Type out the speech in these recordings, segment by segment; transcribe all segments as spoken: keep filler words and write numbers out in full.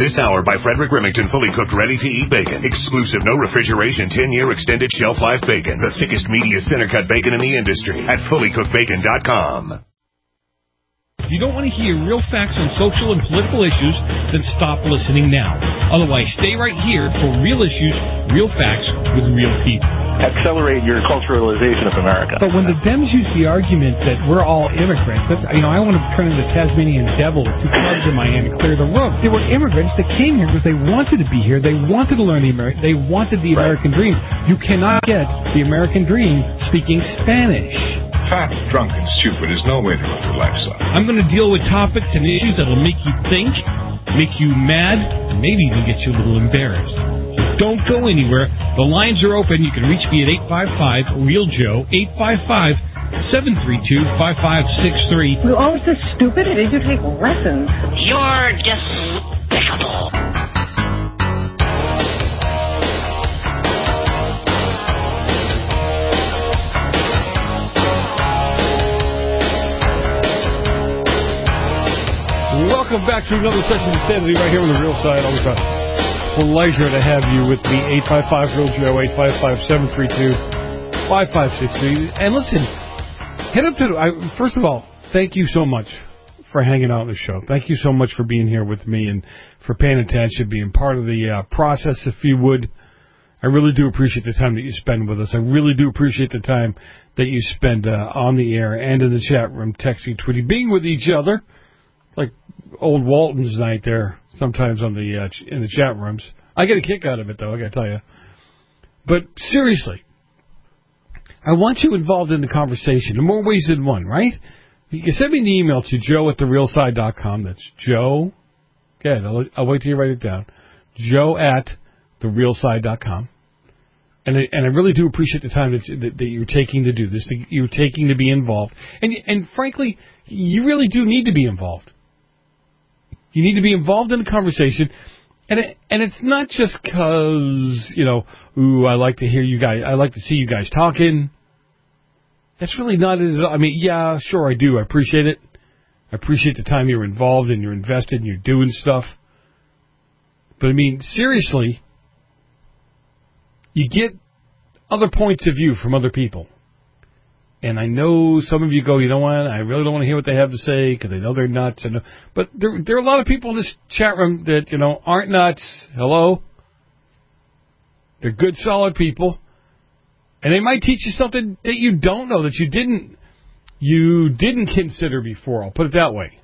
This hour by Frederick Remington, fully cooked, ready-to-eat bacon. Exclusive, no refrigeration, ten-year extended shelf life bacon. The thickest, meatiest, center-cut bacon in the industry at fully cooked bacon dot com. If you don't want to hear real facts on social and political issues, then stop listening now. Otherwise, stay right here for real issues, real facts with real people. Accelerate your culturalization of America. But when the Dems use the argument that we're all immigrants, that's, you know, I want to turn into the Tasmanian devil with two clubs in my hand and clear the room. They were immigrants that came here because they wanted to be here. They wanted to learn the American. They wanted the Right. American dream. You cannot get the American dream speaking Spanish. Fat, drunk, and stupid is no way to live your life, son. I'm going to deal with topics and issues that will make you think, make you mad, and maybe even get you a little embarrassed. So don't go anywhere. The lines are open. You can reach me at eight five five, real Joe, eight five five, seven three two, five five six three. You're always so stupid. It is you take lessons. You're despicable. Welcome back to another session of Insanity right here on the Real Side. Always a pleasure to have you with me. eight five five, real Joe, eight five five, seven three two, five five six three. And listen, head up to, I, first of all, thank you so much for hanging out on the show. Thank you so much for being here with me and for paying attention, being part of the uh, process, if you would. I really do appreciate the time that you spend with us. I really do appreciate the time that you spend uh, on the air and in the chat room, texting, tweeting, being with each other. Like old Walton's night there, sometimes on the uh, ch- in the chat rooms. I get a kick out of it, though, I got to tell you. But seriously, I want you involved in the conversation in more ways than one, right? You can send me an email to joe at the real side dot com. That's Joe. Good, I'll, I'll wait till you write it down. Joe at the real side dot com. And I, and I really do appreciate the time that, that, that you're taking to do this, that you're taking to be involved. And and frankly, you really do need to be involved. You need to be involved in the conversation, and it, and it's not just because, you know, ooh, I like to hear you guys, I like to see you guys talking. That's really not it at all. I mean, yeah, sure, I do. I appreciate it. I appreciate the time you're involved and you're invested and you're doing stuff. But, I mean, seriously, you get other points of view from other people. And I know some of you go, you know what, I really don't want to hear what they have to say because I know they're nuts. And, but there, there are a lot of people in this chat room that, you know, aren't nuts. Hello? They're good, solid people. And they might teach you something that you don't know, that you didn't, you didn't consider before. I'll put it that way.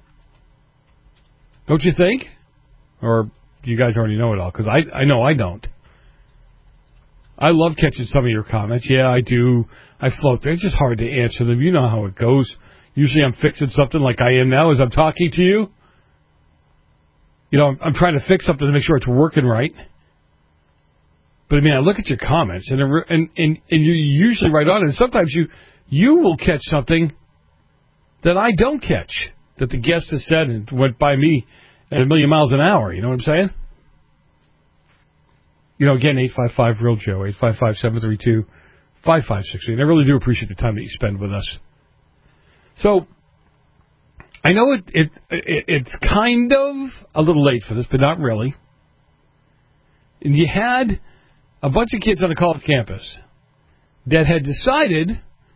Don't you think? Or do you guys already know it all? Because I, I know I don't. I love catching some of your comments. Yeah, I do. I float there. It's just hard to answer them. You know how it goes. Usually I'm fixing something like I am now as I'm talking to you. You know, I'm, I'm trying to fix something to make sure it's working right. But, I mean, I look at your comments, and and and, and you're usually right on it. And sometimes you, you will catch something that I don't catch, that the guest has said and went by me at a million miles an hour. You know what I'm saying? You know, again, eight five five, real Joe, eight five five, seven three two, five five six three. And I really do appreciate the time that you spend with us. So, I know it, it, it it's kind of a little late for this, but not really. And you had a bunch of kids on a college campus that had decided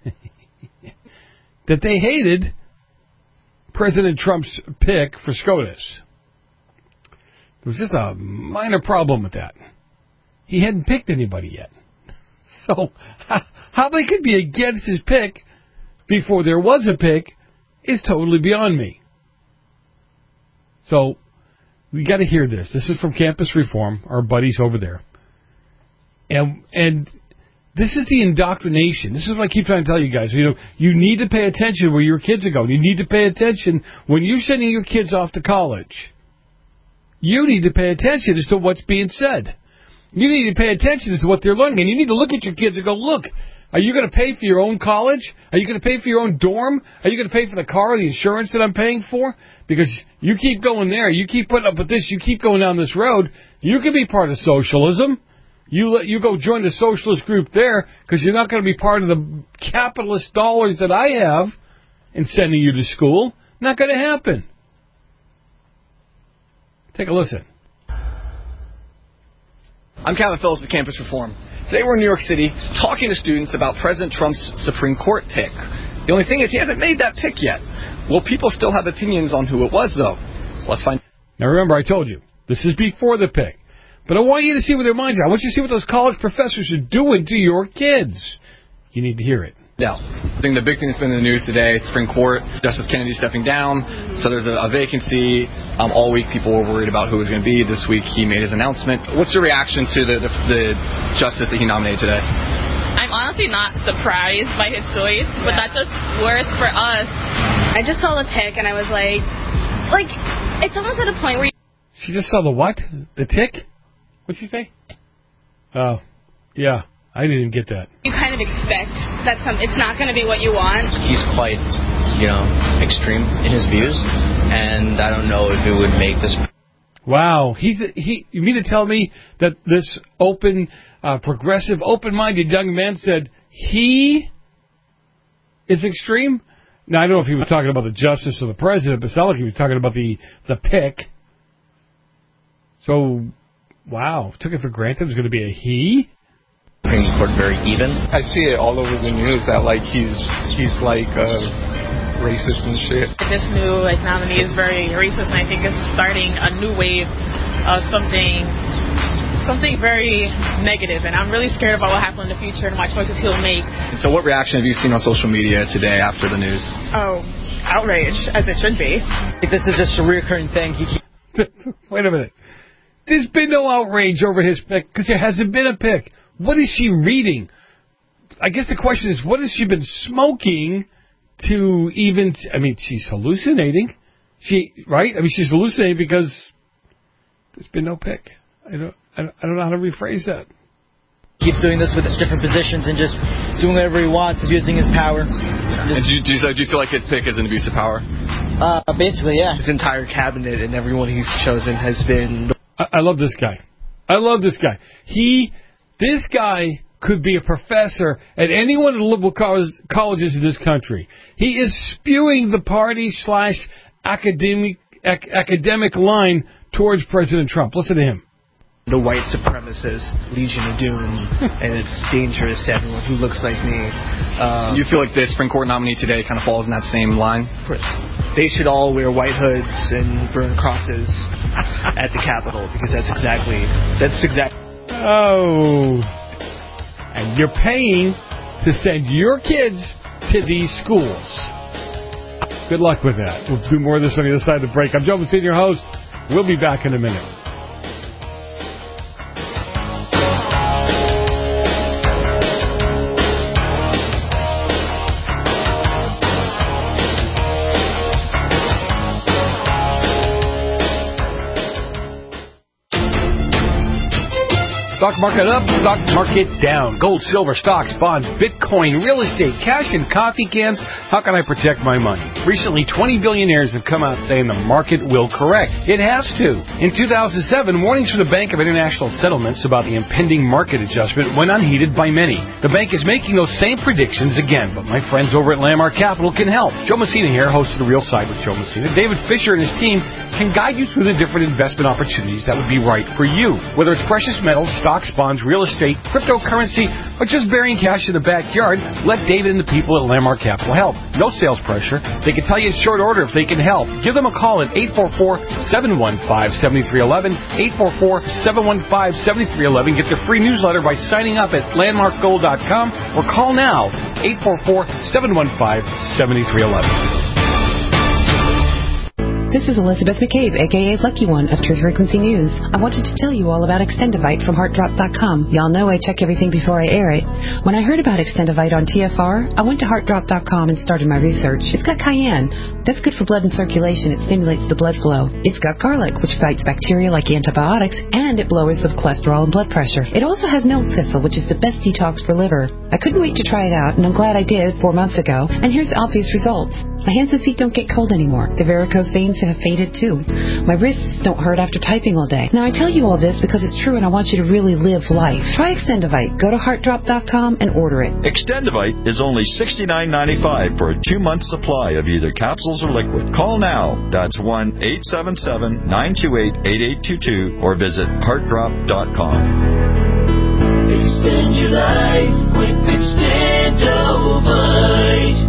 that they hated President Trump's pick for SCOTUS. There was just a minor problem with that. He hadn't picked anybody yet. So, how they could be against his pick before there was a pick is totally beyond me. So, we got to hear this. This is from Campus Reform, our buddies over there. And and this is the indoctrination. This is what I keep trying to tell you guys. You know, you need to pay attention where your kids are going. You need to pay attention when you're sending your kids off to college. You need to pay attention as to what's being said. You need to pay attention as to what they're learning. And you need to look at your kids and go, look, are you going to pay for your own college? Are you going to pay for your own dorm? Are you going to pay for the car or the insurance that I'm paying for? Because you keep going there. You keep putting up with this. You keep going down this road. You can be part of socialism. You let, you go join the socialist group there because you're not going to be part of the capitalist dollars that I have in sending you to school. Not going to happen. Take a listen. I'm Calvin Phillips with Campus Reform. Today we're in New York City talking to students about President Trump's Supreme Court pick. The only thing is he hasn't made that pick yet. Will people still have opinions on who it was, though? Let's find out. Now remember, I told you, this is before the pick. But I want you to see what their minds are. I want you to see what those college professors are doing to your kids. You need to hear it. Yeah. I think the big thing that's been in the news today, Supreme Court, Justice Kennedy stepping down, so there's a, a vacancy. Um, all week people were worried about who it was going to be. This week he made his announcement. What's your reaction to the, the, the justice that he nominated today? I'm honestly not surprised by his choice, but that's just worse for us. I just saw the pick and I was like, like, it's almost at a point where you... She just saw the what? The tick? What'd she say? Oh, yeah. I didn't get that. You kind of expect that some it's not going to be what you want. He's quite, you know, extreme in his views, and I don't know if it would make this. Wow, he's a, he. You mean to tell me that this open, uh, progressive, open-minded young man said he is extreme? Now I don't know if he was talking about the justice or the president, but it sounded like he was talking about the the pick. So, wow, took it for granted it was going to be a he. Supreme Court very even. I see it all over the news that like he's he's like uh, racist and shit. This new like nominee is very racist, and I think it's starting a new wave of something something very negative. And I'm really scared about what happens in the future and what choices he'll make. So, what reaction have you seen on social media today after the news? Oh, outrage, as it should be. This is just a recurring thing. He Wait a minute. There's been no outrage over his pick because there hasn't been a pick. What is she reading? I guess the question is, what has she been smoking to even... I mean, she's hallucinating. She Right? I mean, she's hallucinating because there's been no pick. I don't, I don't, I don't know how to rephrase that. Keeps doing this with different positions and just doing whatever he wants, abusing his power. Just, and do you, do, you, do you feel like his pick is an abuse of power? Uh, basically, yeah. His entire cabinet and everyone he's chosen has been... I, I love this guy. I love this guy. He... This guy could be a professor at any one of the liberal colleges in this country. He is spewing the party slash academic ac- academic line towards President Trump. Listen to him. The white supremacist Legion of Doom, and it's dangerous to everyone who looks like me. Um, you feel like the Supreme Court nominee today kind of falls in that same line? They should all wear white hoods and burn crosses at the Capitol, because that's exactly that's exactly. Oh, and you're paying to send your kids to these schools. Good luck with that. We'll do more of this on the other side of the break. I'm Joe Messina, your host. We'll be back in a minute. Stock market up, stock market down. Gold, silver, stocks, bonds, Bitcoin, real estate, cash, and coffee cans. How can I protect my money? Recently, twenty billionaires have come out saying the market will correct. It has to. In two thousand seven, warnings from the Bank of International Settlements about the impending market adjustment went unheeded by many. The bank is making those same predictions again, but my friends over at Landmark Capital can help. Joe Messina here, host of The Real Side with Joe Messina. David Fisher and his team can guide you through the different investment opportunities that would be right for you. Whether it's precious metals, stocks, bonds, real estate, cryptocurrency, or just burying cash in the backyard, let David and the people at Landmark Capital help. No sales pressure. They can tell you in short order if they can help. Give them a call at eight four four, seven one five, seven three one one, eight four four, seven one five, seven three one one. Get their free newsletter by signing up at landmark gold dot com or call now, eight four four, seven one five, seven three one one. This is Elizabeth McCabe, a k a. Lucky One of Truth Frequency News. I wanted to tell you all about Extendivite from heart drop dot com. Y'all know I check everything before I air it. When I heard about Extendivite on T F R, I went to heart drop dot com and started my research. It's got cayenne. That's good for blood and circulation. It stimulates the blood flow. It's got garlic, which fights bacteria like antibiotics, and it lowers the cholesterol and blood pressure. It also has milk thistle, which is the best detox for liver. I couldn't wait to try it out, and I'm glad I did four months ago. And here's the obvious results. My hands and feet don't get cold anymore. The varicose veins have faded too. My wrists don't hurt after typing all day. Now, I tell you all this because it's true and I want you to really live life. Try Extendivite. Go to heart drop dot com and order it. Extendivite is only sixty-nine ninety-five for a two-month supply of either capsules or liquid. Call now. That's one eight seven seven, nine two eight, eight eight two two or visit heart drop dot com. Extend your life with Extendivite.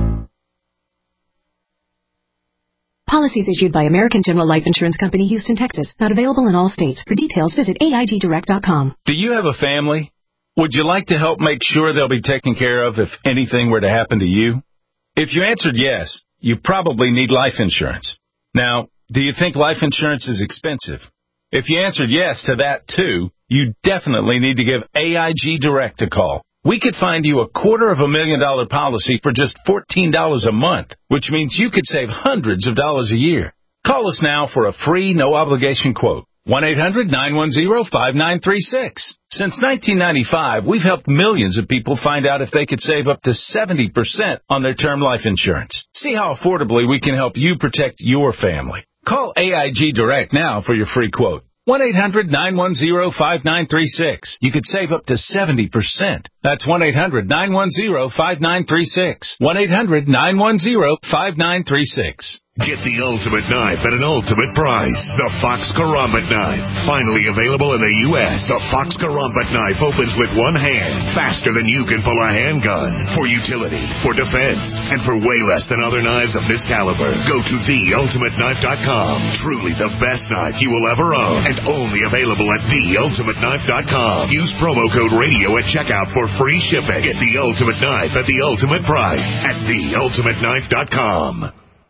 Policies issued by American General Life Insurance Company, Houston, Texas. Not available in all states. For details, visit A I G direct dot com. Do you have a family? Would you like to help make sure they'll be taken care of if anything were to happen to you? If you answered yes, you probably need life insurance. Now, do you think life insurance is expensive? If you answered yes to that, too, you definitely need to give A I G Direct a call. We could find you a quarter of a million dollar policy for just fourteen dollars a month, which means you could save hundreds of dollars a year. Call us now for a free, no-obligation quote. one eight hundred, nine one zero, five nine three six. Since nineteen ninety-five, we've helped millions of people find out if they could save up to seventy percent on their term life insurance. See how affordably we can help you protect your family. Call A I G Direct now for your free quote. one eight hundred, nine one zero, five nine three six. You could save up to seventy percent. That's one eight hundred, nine one zero, five nine three six. one eight hundred, nine one zero, five nine three six. Get the ultimate knife at an ultimate price. The Fox Karambit knife. Finally available in the U S The Fox Karambit knife opens with one hand, faster than you can pull a handgun. For utility, for defense, and for way less than other knives of this caliber. Go to the ultimate knife dot com. Truly the best knife you will ever own. And only available at the ultimate knife dot com. Use promo code radio at checkout for free shipping. Get the ultimate knife at the ultimate price at the ultimate knife dot com.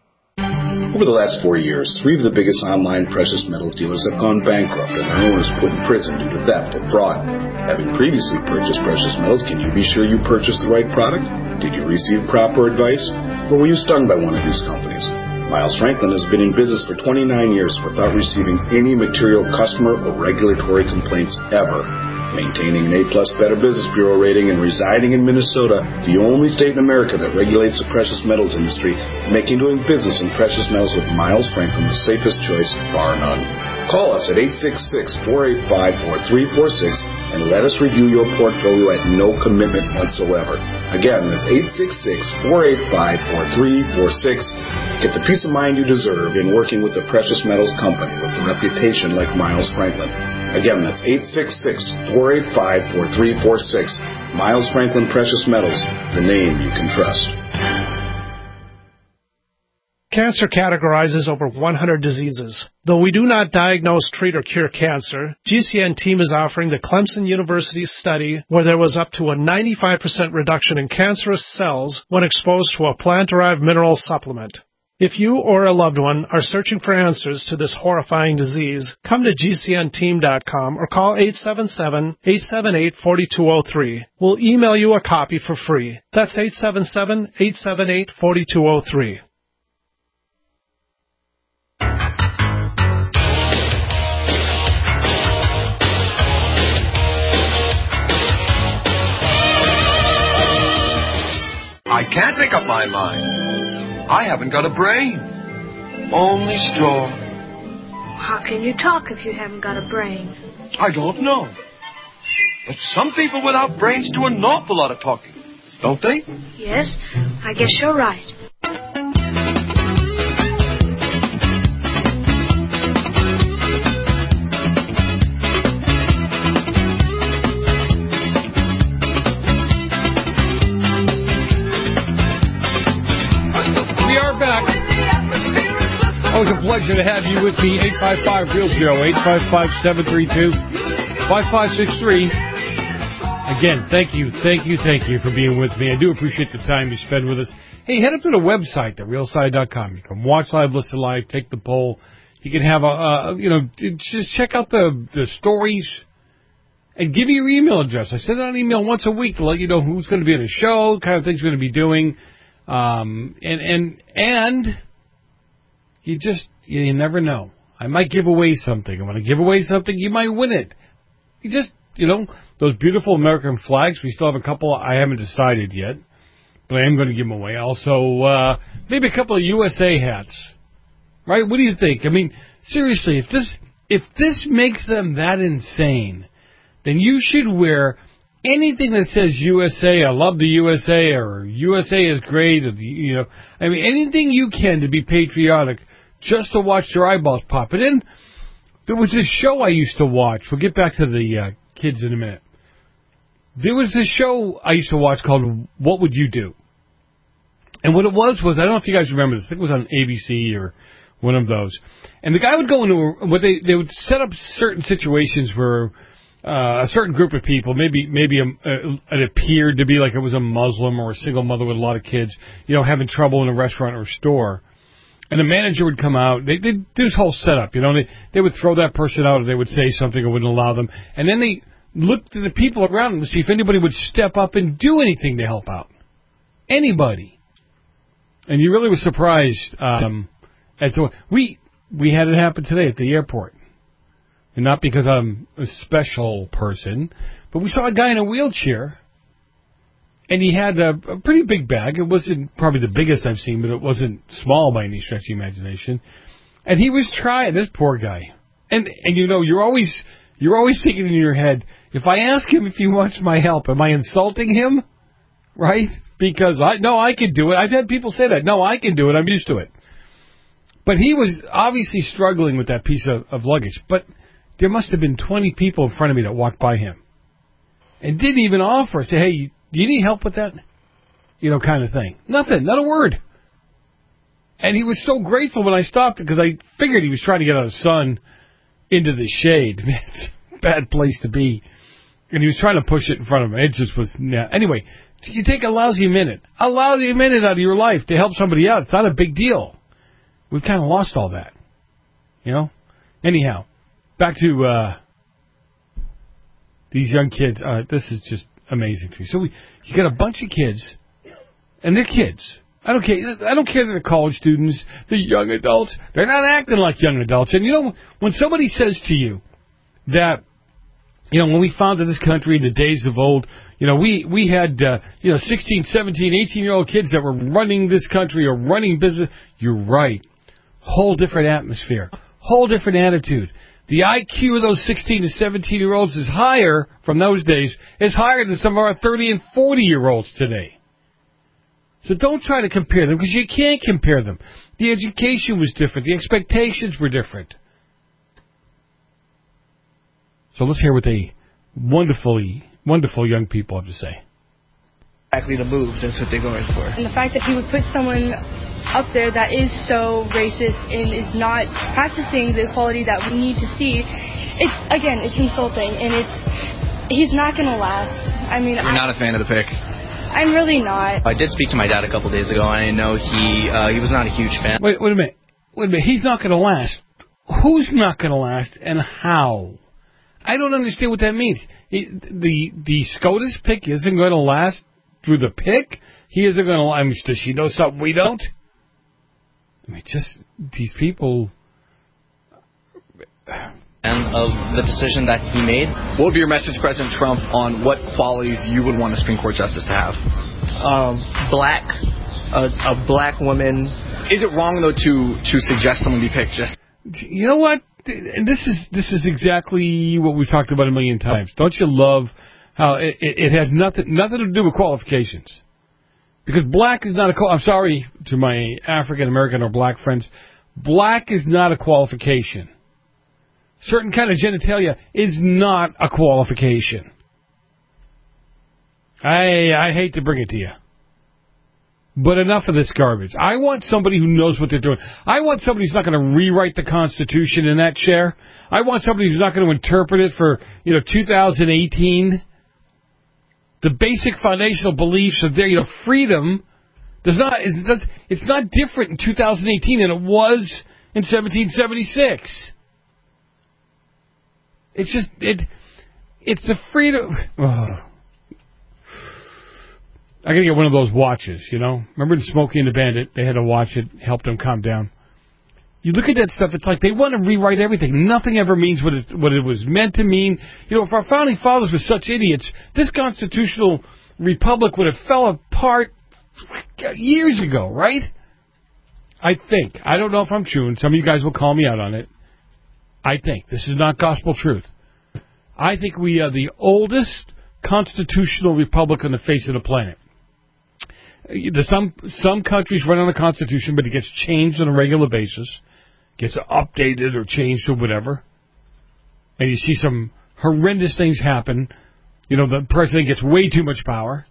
Over the last four years, three of the biggest online precious metals dealers have gone bankrupt and their owners put in prison due to theft and fraud. Having previously purchased precious metals, can you be sure you purchased the right product? Did you receive proper advice? Or were you stung by one of these companies? Miles Franklin has been in business for twenty-nine years without receiving any material customer or regulatory complaints ever. Maintaining an A-plus Better Business Bureau rating and residing in Minnesota, the only state in America that regulates the precious metals industry, making doing business in precious metals with Miles Franklin the safest choice, bar none. Call us at eight six six, four eight five, four three four six and let us review your portfolio at no commitment whatsoever. Again, that's eight six six, four eight five, four three four six. Get the peace of mind you deserve in working with a precious metals company with a reputation like Miles Franklin. Again, that's eight six six, four eight five, four three four six. Miles Franklin Precious Metals, the name you can trust. Cancer categorizes over one hundred diseases. Though we do not diagnose, treat, or cure cancer, G C N team is offering the Clemson University study where there was up to a ninety-five percent reduction in cancerous cells when exposed to a plant-derived mineral supplement. If you or a loved one are searching for answers to this horrifying disease, come to G C N team dot com or call eight seven seven, eight seven eight, four two zero three. We'll email you a copy for free. That's eight seven seven, eight seven eight, four two zero three. I can't make up my mind. I haven't got a brain. Only straw. How can you talk if you haven't got a brain? I don't know. But some people without brains do an awful lot of talking, don't they? Yes, I guess you're right. Always a pleasure to have you with me. eight five five, real Joe, eight five five, seven three two, five five six three. Again, thank you, thank you, thank you for being with me. I do appreciate the time you spend with us. Hey, head up to the website, the real side dot com. You can watch live, listen live, take the poll. You can have a, uh, you know, just check out the, the stories and give me your email address. I send out an email once a week to let you know who's going to be on the show, kind of things we're going to be doing. Um, and, and, and, You just, you never know. I might give away something. And when I give away something, you might win it. You just, you know, those beautiful American flags, we still have a couple I haven't decided yet. but I am going to give them away. Also, uh, maybe a couple of U S A hats. Right? What do you think? I mean, seriously, if this if this makes them that insane, then you should wear anything that says U S A, I love the U S A, or U S A is great, or, you know, I mean, anything you can to be patriotic, just to watch their eyeballs pop. And then there was this show I used to watch. We'll get back to the uh, kids in a minute. There was this show I used to watch called What Would You Do? And what it was was, I don't know if you guys remember this, I think it was on A B C or one of those. And the guy would go into, a, what they, they would set up certain situations where uh, a certain group of people, maybe maybe a, a, it appeared to be like it was a Muslim or a single mother with a lot of kids, you know, having trouble in a restaurant or store. And the manager would come out. They, they'd do this whole setup, you know. They, they would throw that person out, or they would say something or wouldn't allow them. And then they looked at the people around them to see if anybody would step up and do anything to help out. Anybody. And you really were surprised. Um, and so we we had it happen today at the airport. And not because I'm a special person, but we saw a guy in a wheelchair. And he had a, a pretty big bag. It wasn't probably the biggest I've seen, but it wasn't small by any stretch of the imagination. And he was trying, this poor guy. And and you know, you're always you're always thinking in your head, if I ask him if he wants my help, am I insulting him? Right? Because I no, I can do it. I've had people say that. No, I can do it. I'm used to it. But he was obviously struggling with that piece of, of luggage. But there must have been twenty people in front of me that walked by him. And didn't even offer, say, hey, do you need help with that? You know, kind of thing. Nothing. Not a word. And he was so grateful when I stopped because I figured he was trying to get out of the sun into the shade. It's a bad place to be. And he was trying to push it in front of him. It just was, yeah. Anyway, you take a lousy minute. A lousy minute out of your life to help somebody out. It's not a big deal. We've kind of lost all that. You know? Anyhow, back to uh, these young kids. Uh, this is just amazing to me. So we, you got a bunch of kids, and they're kids. I don't care. I don't care that they're college students. They're young adults. They're not acting like young adults. And you know, when somebody says to you that, you know, when we founded this country in the days of old, you know, we we had uh, you know sixteen, seventeen, eighteen year old kids that were running this country or running business. You're right. Whole different atmosphere. Whole different attitude. The I Q of those sixteen to seventeen year olds is higher from those days, is higher than some of our thirty and forty year olds today. So don't try to compare them, because you can't compare them. The education was different. The expectations were different. So let's hear what they wonderfully, wonderful young people have to say. Exactly the move. That's what they're going for. And the fact that he would put someone up there that is so racist and is not practicing the equality that we need to see, it's, again, it's insulting, and it's, he's not going to last. I mean, You're I, not a fan of the pick? I'm really not. I did speak to my dad a couple days ago, and I know he uh, he was not a huge fan. Wait, wait a minute. Wait a minute. He's not going to last. Who's not going to last, and how? I don't understand what that means. He, the the SCOTUS pick isn't going to last through the pick? He isn't going to last. I mean, does she know something we don't? I mean, just these people. And of the decision that he made. What would be your message to President Trump on what qualities you would want a Supreme Court justice to have? Um, black, a, a black woman. Is it wrong, though, to to suggest someone be picked? Just you know what? And this is this is exactly what we've talked about a million times. Don't you love how it, it has nothing nothing to do with qualifications? Because black is not a. I'm sorry to my African American or black friends. Black is not a qualification. Certain kind of genitalia is not a qualification. I I hate to bring it to you. But enough of this garbage. I want somebody who knows what they're doing. I want somebody who's not going to rewrite the Constitution in that chair. I want somebody who's not going to interpret it for, you know, two thousand eighteen. The basic foundational beliefs of their, you know, freedom does not, is, it's not different in two thousand eighteen than it was in seventeen seventy-six. It's just, it, it's the freedom. Oh. I gotta get one of those watches, you know? Remember in Smokey and the Bandit, they had a watch that helped them calm down. You look at that stuff, it's like they want to rewrite everything. Nothing ever means what it, what it was meant to mean. You know, if our founding fathers were such idiots, this constitutional republic would have fell apart years ago, right? I think. I don't know if I'm true, and some of you guys will call me out on it. I think. This is not gospel truth. I think we are the oldest constitutional republic on the face of the planet. The, some some countries run on a constitution, but it gets changed on a regular basis, gets updated or changed or whatever, and you see some horrendous things happen. You know, the president gets way too much power.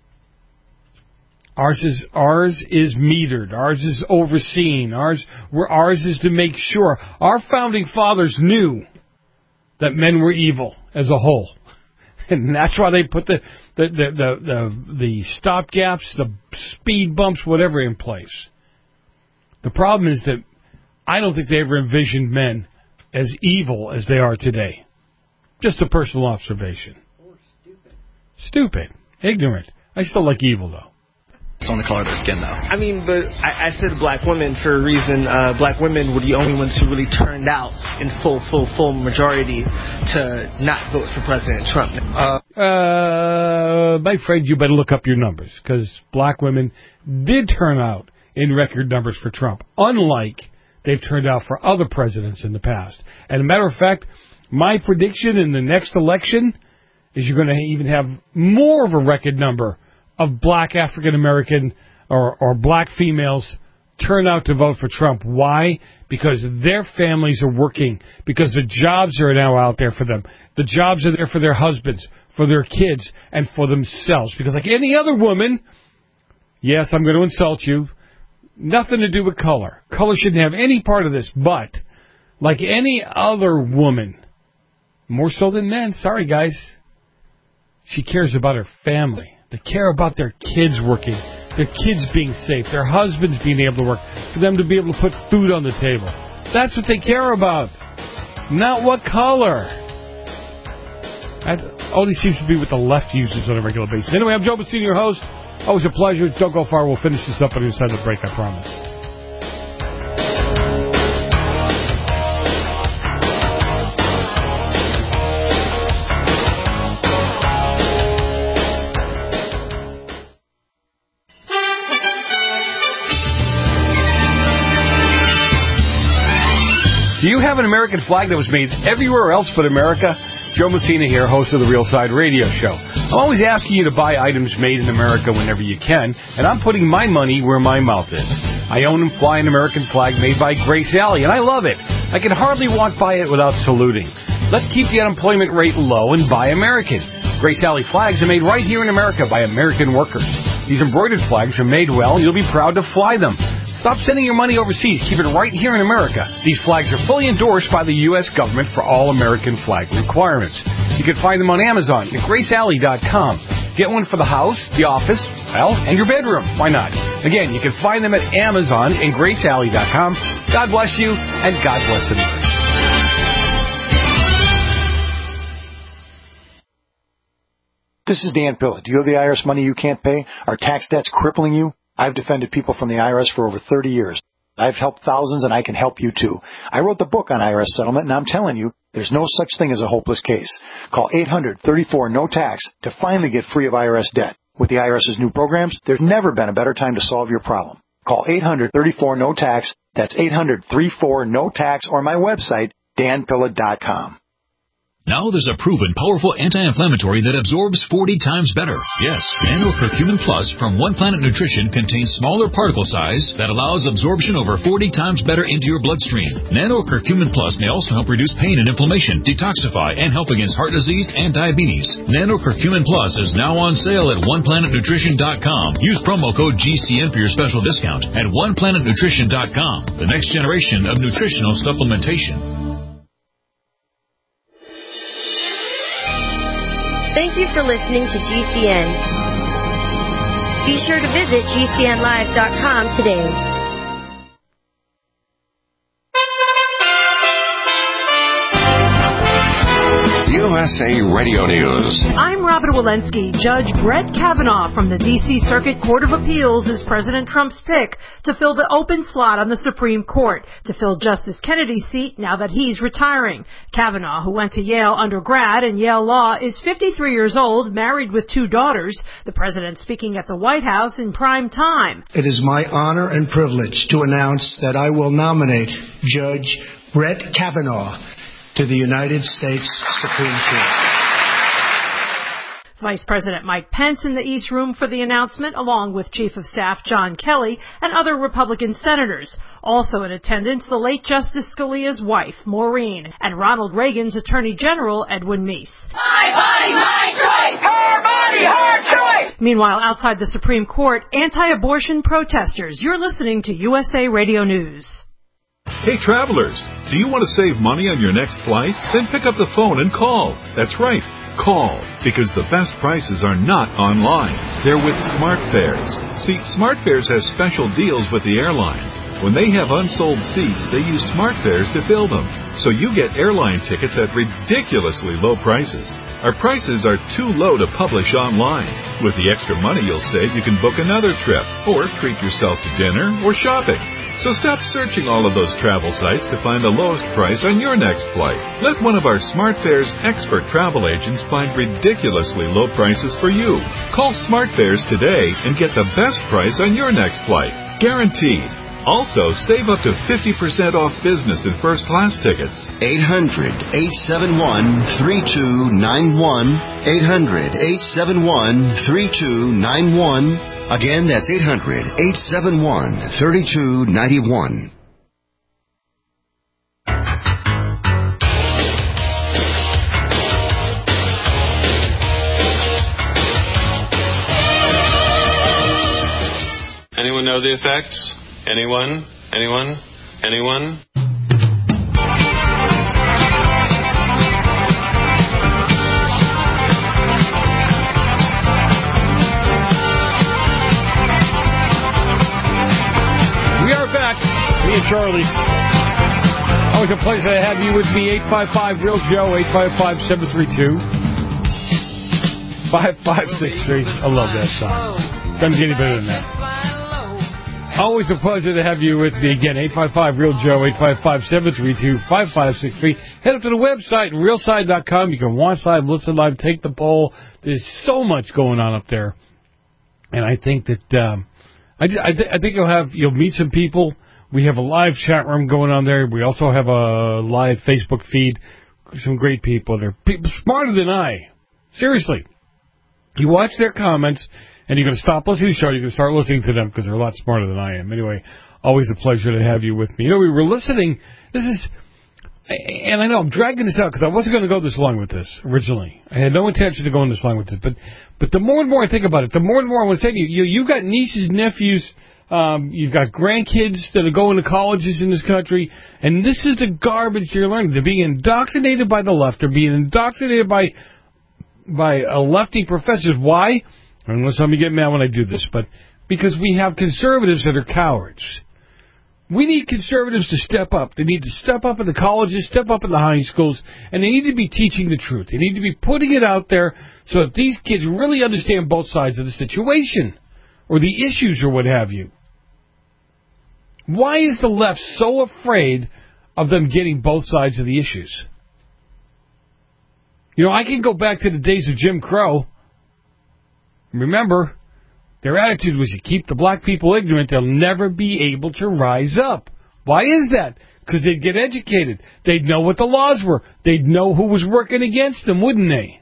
Ours is ours is metered. Ours is overseen. Ours we're, ours is to make sure. Our founding fathers knew that men were evil as a whole, and that's why they put the the the the, the, the stop gaps, the speed bumps, whatever in place. The problem is that I don't think they ever envisioned men as evil as they are today. Just a personal observation. Or stupid. Stupid. Ignorant. I still like evil, though. It's on the color of their skin, though. I mean, but I, I said black women for a reason. Uh, black women were the only ones who really turned out in full, full, full majority to not vote for President Trump. Uh, uh, my friend, you better look up your numbers, because black women did turn out in record numbers for Trump, unlike they've turned out for other presidents in the past. And a matter of fact, my prediction in the next election is you're going to even have more of a record number of black African-American or, or black females turn out to vote for Trump. Why? Because their families are working, because the jobs are now out there for them. The jobs are there for their husbands, for their kids, and for themselves. Because like any other woman, yes, I'm going to insult you, nothing to do with color. Color shouldn't have any part of this, but like any other woman, more so than men, sorry guys, she cares about her family. They care about their kids working, their kids being safe, their husbands being able to work, for them to be able to put food on the table. That's what they care about, not what color. That only seems to be what the left uses on a regular basis. Anyway, I'm Joe Messina, your host. Always a pleasure. Don't go far. We'll finish this up on the other side of the break, I promise. Do you have an American flag that was made everywhere else but America? Joe Messina here, host of the Real Side Radio Show. I'm always asking you to buy items made in America whenever you can, and I'm putting my money where my mouth is. I own and fly an American flag made by Grace Alley, and I love it. I can hardly walk by it without saluting. Let's keep the unemployment rate low and buy American. Grace Alley flags are made right here in America by American workers. These embroidered flags are made well, and you'll be proud to fly them. Stop sending your money overseas. Keep it right here in America. These flags are fully endorsed by the U S government for all American flag requirements. You can find them on Amazon at grace alley dot com. Get one for the house, the office, well, and your bedroom. Why not? Again, you can find them at Amazon and grace alley dot com. God bless you, and God bless America. This is Dan Pilla. Do you have the I R S money you can't pay? Are tax debts crippling you? I've defended people from the I R S for over thirty years. I've helped thousands, and I can help you, too. I wrote the book on I R S settlement, and I'm telling you, there's no such thing as a hopeless case. Call eight hundred, thirty-four, no tax to finally get free of I R S debt. With the IRS's new programs, there's never been a better time to solve your problem. Call eight hundred, thirty-four, no tax. That's eight hundred, thirty-four, no tax, or my website, dan pilla dot com. Now there's a proven powerful anti-inflammatory that absorbs forty times better. Yes, Nano Curcumin Plus from One Planet Nutrition contains smaller particle size that allows absorption over forty times better into your bloodstream. Nano Curcumin Plus may also help reduce pain and inflammation, detoxify, and help against heart disease and diabetes. Nano Curcumin Plus is now on sale at one planet nutrition dot com. Use promo code G C N for your special discount at one planet nutrition dot com. The next generation of nutritional supplementation. Thank you for listening to G C N. Be sure to visit G C N live dot com today. You S A Radio News. I'm Robert Walensky. Judge Brett Kavanaugh from the D C Circuit Court of Appeals is President Trump's pick to fill the open slot on the Supreme Court, to fill Justice Kennedy's seat now that he's retiring. Kavanaugh, who went to Yale undergrad and Yale Law, is fifty-three years old, married with two daughters. The president speaking at the White House in prime time. It is my honor and privilege to announce that I will nominate Judge Brett Kavanaugh to the United States Supreme Court. Vice President Mike Pence in the East Room for the announcement, along with Chief of Staff John Kelly and other Republican senators. Also in attendance, the late Justice Scalia's wife, Maureen, and Ronald Reagan's Attorney General, Edwin Meese. My body, my choice! Her body, her choice! Meanwhile, outside the Supreme Court, anti-abortion protesters. You're listening to U S A Radio News. Hey, travelers, do you want to save money on your next flight? Then pick up the phone and call. That's right. Call, because the best prices are not online. They're with SmartFares. See, SmartFares has special deals with the airlines. When they have unsold seats, they use SmartFares to fill them. So you get airline tickets at ridiculously low prices. Our prices are too low to publish online. With the extra money you'll save, you can book another trip, or treat yourself to dinner or shopping. So stop searching all of those travel sites to find the lowest price on your next flight. Let one of our SmartFares expert travel agents find ridiculously low prices for you. Call SmartFares today and get the best price on your next flight. Guaranteed. Also, save up to fifty percent off business and first class tickets. eight hundred, eight seven one, three two nine one. eight hundred, eight seven one, three two nine one. Again, that's eight hundred, eight seven one, three two nine one. Anyone know the effects? Anyone? Anyone? Anyone? We are back. Me and Charlie. Always a pleasure to have you with me. eight five five, real Joe, eight five five, seven three two, five five six three. I love that song. Doesn't get any better than that. Always a pleasure to have you with me again. eight five five, real Joe, eight five five, seven three two, five five six three. Head up to the website, real side dot com. You can watch live, listen live, take the poll. There's so much going on up there. And I think that, um, I, I, th- I think you'll have, you'll meet some people. We have a live chat room going on there. We also have a live Facebook feed. Some great people. They're people smarter than I. Seriously. You watch their comments, and you're going to stop listening to the show. You're going to start listening to them because they're a lot smarter than I am. Anyway, always a pleasure to have you with me. You know, we were listening. This is, and I know I'm dragging this out because I wasn't going to go this long with this originally. I had no intention of going this long with this. But but the more and more I think about it, the more and more I want to say to you, you you've got nieces, nephews, um, you've got grandkids that are going to colleges in this country, and this is the garbage you're learning. They're being indoctrinated by the left. They're being indoctrinated by by uh, lefty professors. Why? I don't know, some of you get mad when I do this, but because we have conservatives that are cowards. We need conservatives to step up. They need to step up in the colleges, step up in the high schools, and they need to be teaching the truth. They need to be putting it out there so that these kids really understand both sides of the situation or the issues or what have you. Why is the left so afraid of them getting both sides of the issues? You know, I can go back to the days of Jim Crow. Remember, their attitude was you keep the black people ignorant, they'll never be able to rise up. Why is that? Because they'd get educated. They'd know what the laws were. They'd know who was working against them, wouldn't they?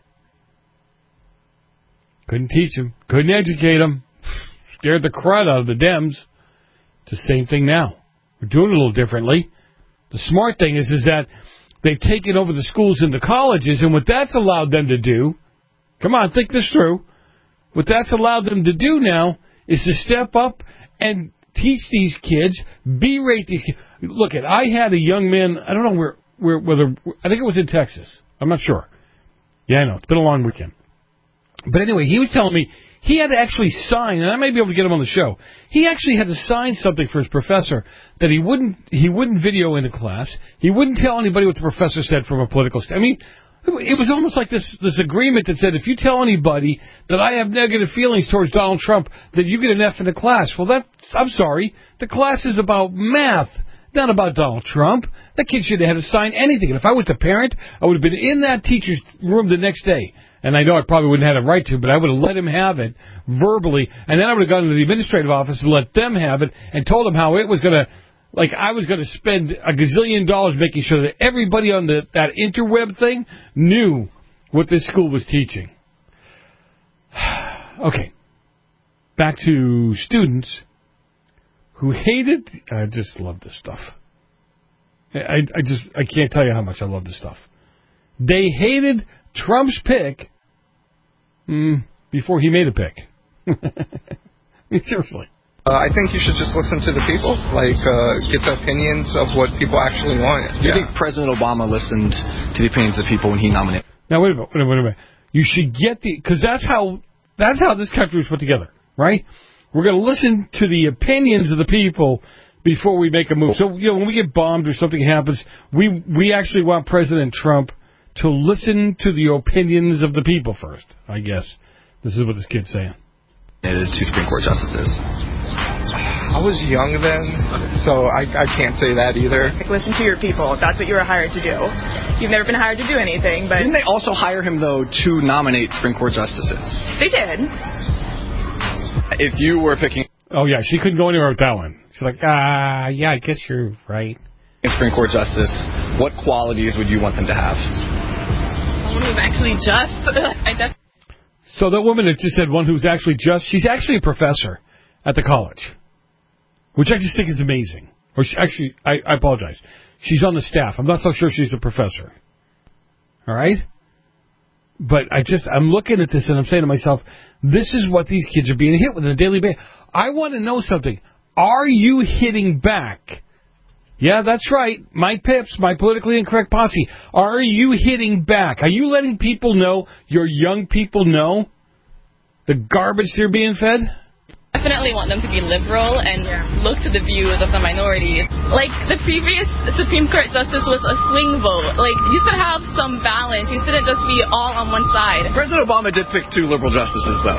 Couldn't teach them. Couldn't educate them. Scared the crud out of the Dems. It's the same thing now. We're doing it a little differently. The smart thing is, is that they've taken over the schools and the colleges, and what that's allowed them to do, come on, think this through, what that's allowed them to do now is to step up and teach these kids, berate these kids. Look, at I had a young man, I don't know where, where, whether, I think it was in Texas. I'm not sure. Yeah, I know. It's been a long weekend. But anyway, he was telling me he had to actually sign, and I may be able to get him on the show. He actually had to sign something for his professor that he wouldn't, he wouldn't video into class. He wouldn't tell anybody what the professor said from a political stand. I mean, It was almost like this this agreement that said, if you tell anybody that I have negative feelings towards Donald Trump, that you get an F in the class. Well, that's, I'm sorry, the class is about math, not about Donald Trump. That kid should have had to sign anything. And if I was the parent, I would have been in that teacher's room the next day. And I know I probably wouldn't have had a right to, but I would have let him have it verbally. And then I would have gone to the administrative office and let them have it and told them how it was going to, like I was going to spend a gazillion dollars making sure that everybody on the that interweb thing knew what this school was teaching. Okay. Back to students who hated... I just love this stuff. I, I just... I can't tell you how much I love this stuff. They hated Trump's pick mm, before he made a pick. I mean, seriously. Uh, I think you should just listen to the people, like uh, get the opinions of what people actually want. Do you yeah. think President Obama listened to the opinions of people when he nominated? Now, wait a minute, wait a minute, wait a minute. You should get the... Because that's how, that's how this country was put together, right? We're going to listen to the opinions of the people before we make a move. So, you know, when we get bombed or something happens, we we actually want President Trump to listen to the opinions of the people first, I guess. This is what this kid's saying. Two Supreme Court justices. I was young then, so I, I can't say that either. Like, listen to your people. That's what you were hired to do. You've never been hired to do anything, but... Didn't they also hire him, though, to nominate Supreme Court justices? They did. If you were picking... Oh, yeah, she couldn't go anywhere with that one. She's like, ah, uh, yeah, I guess you're right. A Supreme Court justice, what qualities would you want them to have? Someone who's actually just... I def- So that woman that just said one who's actually just... She's actually a professor at the college, which I just think is amazing. Or she, actually, I, I apologize. She's on the staff. I'm not so sure she's a professor. All right? But I just, I'm looking at this and I'm saying to myself, this is what these kids are being hit with on a daily basis. I want to know something. Are you hitting back? Yeah, that's right. My pips, my politically incorrect posse. Are you hitting back? Are you letting people know, your young people know, the garbage they're being fed? Definitely want them to be liberal and look to the views of the minorities. Like, the previous Supreme Court justice was a swing vote. Like, you should have some balance. You shouldn't just be all on one side. President Obama did pick two liberal justices, though.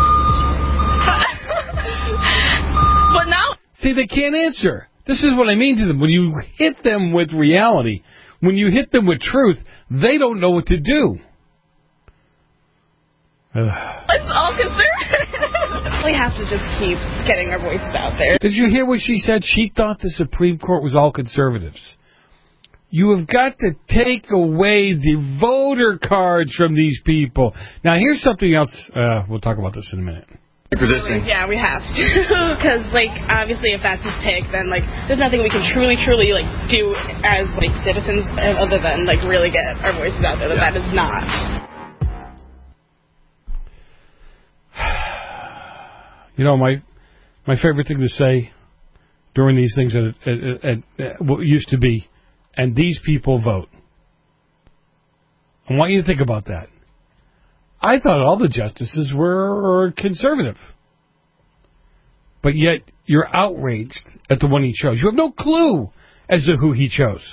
But now... See, they can't answer. This is what I mean to them. When you hit them with reality, when you hit them with truth, they don't know what to do. It's all conservative. We have to just keep getting our voices out there. Did you hear what she said? She thought the Supreme Court was all conservatives. You have got to take away the voter cards from these people. Now, here's something else. Uh, we'll talk about this in a minute. Resisting. Yeah, we have to. Because, like, obviously if that's his pick, then, like, there's nothing we can truly, truly, like, do as, like, citizens other than, like, really get our voices out there. That that is not... You know, my my favorite thing to say during these things at, at, at, at what used to be, and these people vote. I want you to think about that. I thought all the justices were conservative. But yet, you're outraged at the one he chose. You have no clue as to who he chose.